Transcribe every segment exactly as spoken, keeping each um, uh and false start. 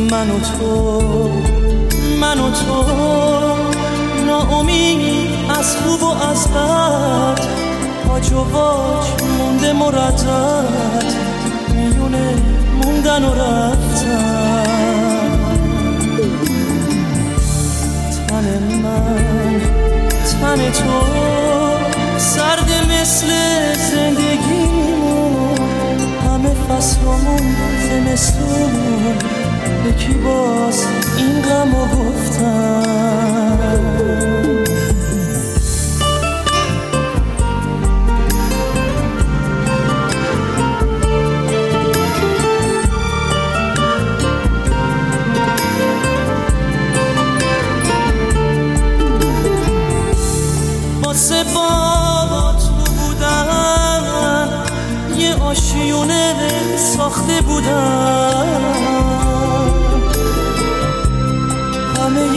من و تو من و تو ناامید از خوب و از بد، پاج و واج مونده مردد، میونه موندن و رفتن. تن من تن تو سرد مثل زندگیمون، همه فصلمون زمستون، یکی باز این غمو گفتن. واسه بابا تو بودن یه آشیونه ساخته بودن، همه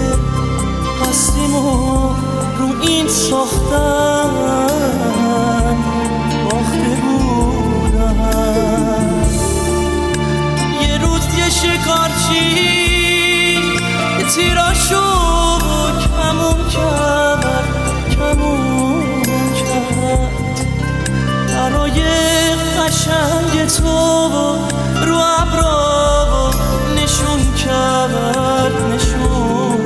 قصدیمو رو این ساختن باخته بودن. یه روز یه شکارچی تیراشو کمون کرد کمون کرد، برای قشنگ تو رو ابرا نشون کرد نشون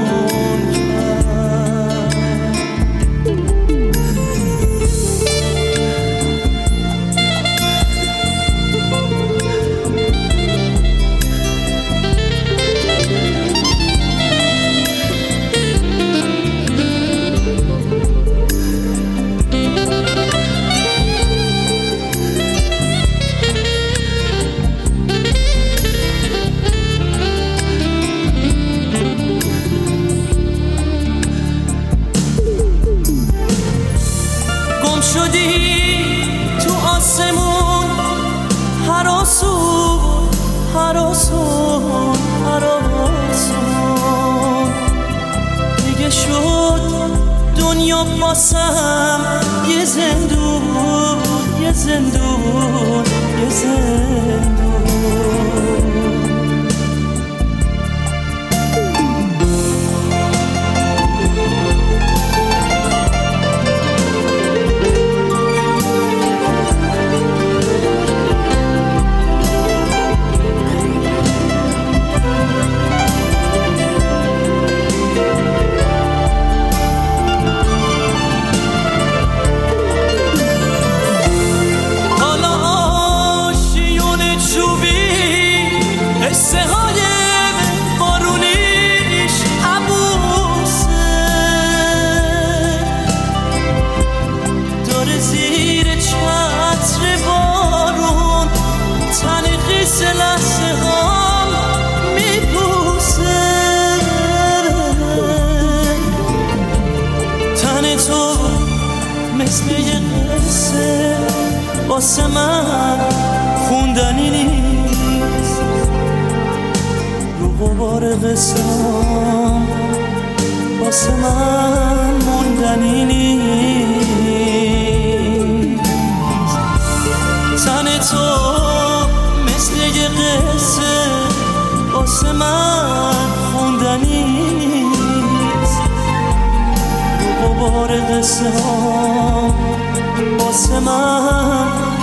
کرد. شدی تو آسمون، هر آسون هر آسون هر آسون، دیگه شد دنیا باسم یه زندون یه زندون یه زندون. مثل یه قصه واسه من خوندنی نیست، رو غبار قصه واسه من موندنی نیست. تن تو مثل یه قصه واسه من خوندنی نیست، رو غبار قصه واسه من